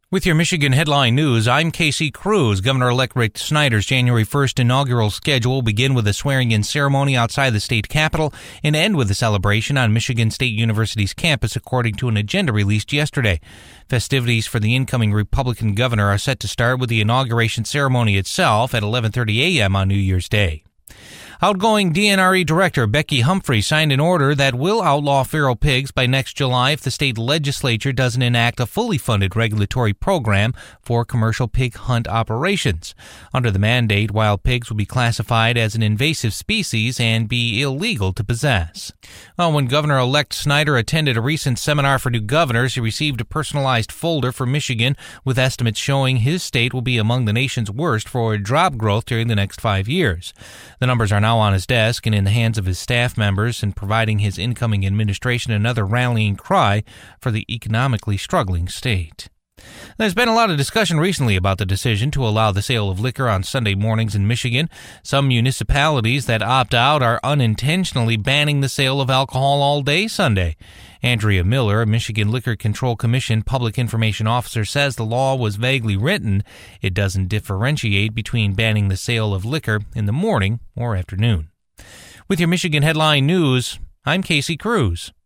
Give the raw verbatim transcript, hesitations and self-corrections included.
With your Michigan Headline News, I'm Casey Cruz. Governor-elect Rick Snyder's January first inaugural schedule will begin with a swearing-in ceremony outside the state capitol and end with a celebration on Michigan State University's campus, according to an agenda released yesterday. Festivities for the incoming Republican governor are set to start with the inauguration ceremony itself at eleven thirty a.m. on New Year's Day. Outgoing D N R E Director Becky Humphrey signed an order that will outlaw feral pigs by next July if the state legislature doesn't enact a fully funded regulatory program for commercial pig hunt operations. Under the mandate, wild pigs will be classified as an invasive species and be illegal to possess. Well, when Governor-elect Snyder attended a recent seminar for new governors, he received a personalized folder for Michigan with estimates showing his state will be among the nation's worst for job growth during the next five years. The numbers are now on his desk and in the hands of his staff members, and providing his incoming administration another rallying cry for the economically struggling state. There's been a lot of discussion recently about the decision to allow the sale of liquor on Sunday mornings in Michigan. Some municipalities that opt out are unintentionally banning the sale of alcohol all day Sunday. Andrea Miller, a Michigan Liquor Control Commission public information officer, says the law was vaguely written. It doesn't differentiate between banning the sale of liquor in the morning or afternoon. With your Michigan Headline News, I'm Casey Cruz.